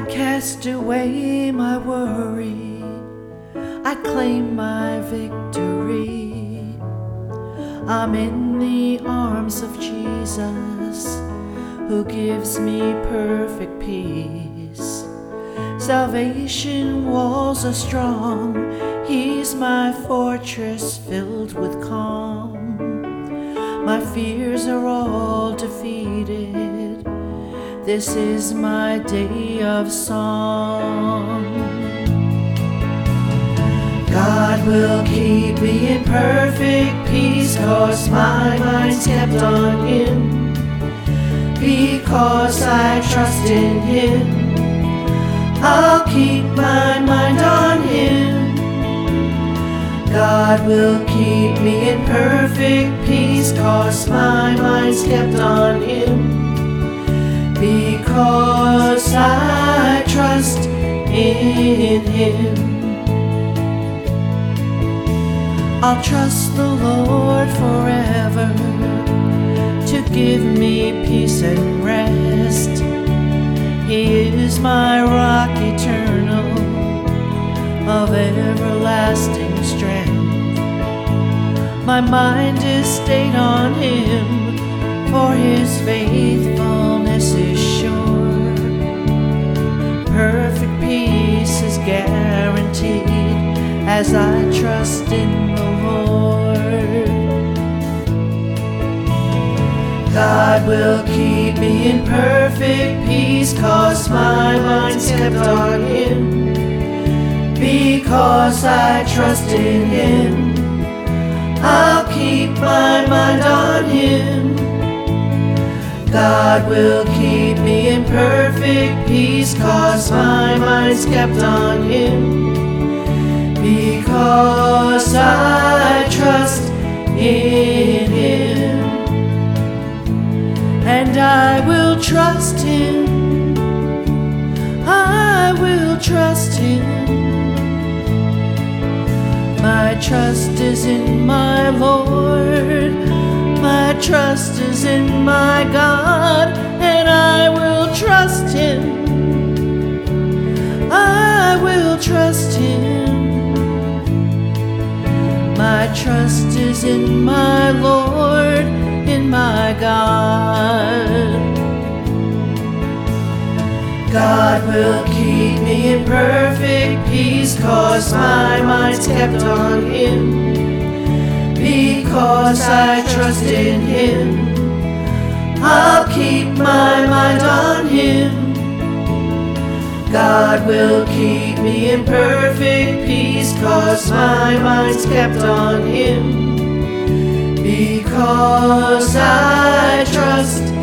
cast away my worry, I claim my victory. I'm in the arms of Jesus, who gives me perfect peace. Salvation walls are strong, He's my fortress filled with calm. My fears are all defeated, this is my day of song. God will keep me in perfect peace, 'cause my mind's kept on Him. Because I trust in Him, I'll keep my mind on Him. God will keep me in perfect peace, 'cause my mind's kept on Him. Because I trust in Him. I'll trust the Lord forever to give me peace and rest. He is my rock eternal, of everlasting strength. My mind is stayed on Him, for His faithfulness is sure. Perfect peace is guaranteed as I trust in the Lord. God will keep me in perfect peace, 'cause my mind's kept on Him. Because I trust in Him, I'll keep my mind on Him. God will keep me in perfect peace, 'cause my mind's kept on Him. Because I trust in Him. And I will trust Him, I will trust Him. My trust is in my Lord, my trust is in my God, and I will trust Him, I will trust Him. My trust is in my Lord, in my God. God will keep me in perfect peace, 'cause my mind's kept on Him. Because I trust in Him, I'll keep my mind on Him. God will keep me in perfect peace, 'cause my mind's kept on Him. Because I trust